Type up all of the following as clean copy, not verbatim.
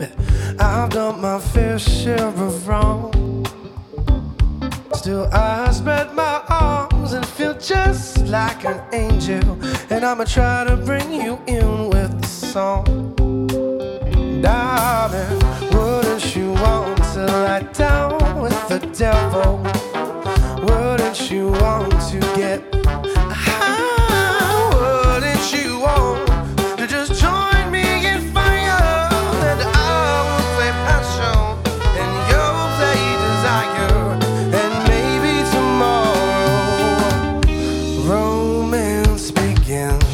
baby, I've done my fair share of wrong. Still I spread my arms and feel just like an angel, and I'ma try to bring you in with the song. Darling, wouldn't you want to lie down with the devil? Wouldn't you want to get high? Wouldn't you want to just join me in fire? And I will play passion and you'll play desire, and maybe tomorrow romance begins.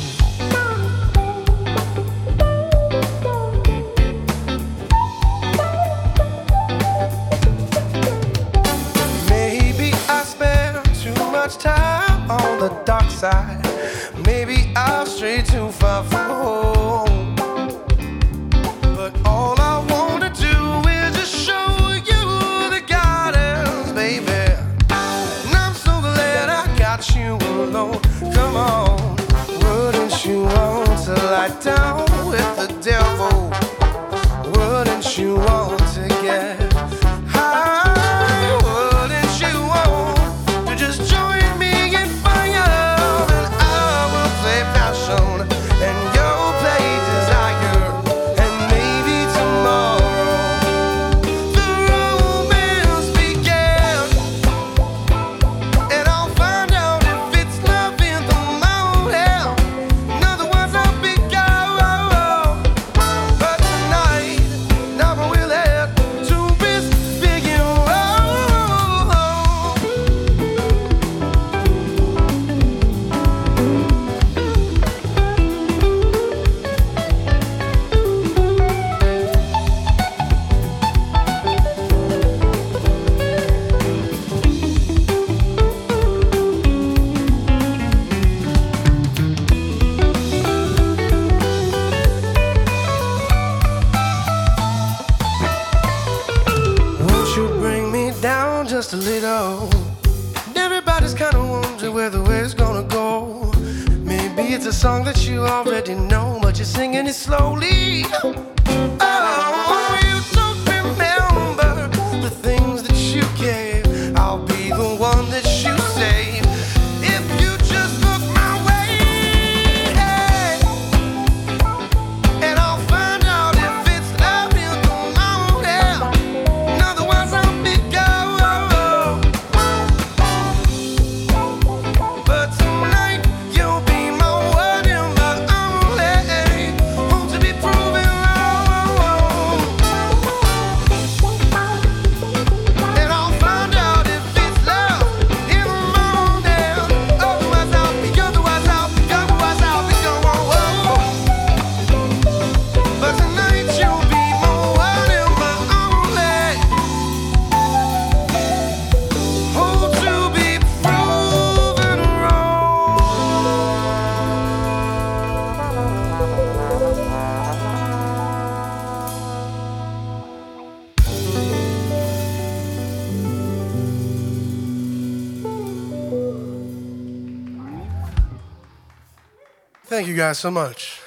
Time on the dark side, maybe I'll stray too far from home. But all I wanna do is just show you the guidance, baby. And I'm so glad I got you alone. Come on, wouldn't you want to lie down with the devil? Wouldn't you want to get just a little? And everybody's kinda wondering where the way's gonna go. Maybe it's a song that you already know, but you're singing it slowly. Oh, you don't remember the things that you gave. I'll be the one that you save if you just look my way. And I'll find out if it's love in the morning. Otherwise I'll be gone. But tonight you'll be my one and my only. Hope to be proven wrong. And I'll find out if it's love in the morning. Otherwise I'll be gone. But tonight you'll be my one and my only. Hope to be proven wrong. Thank you guys so much.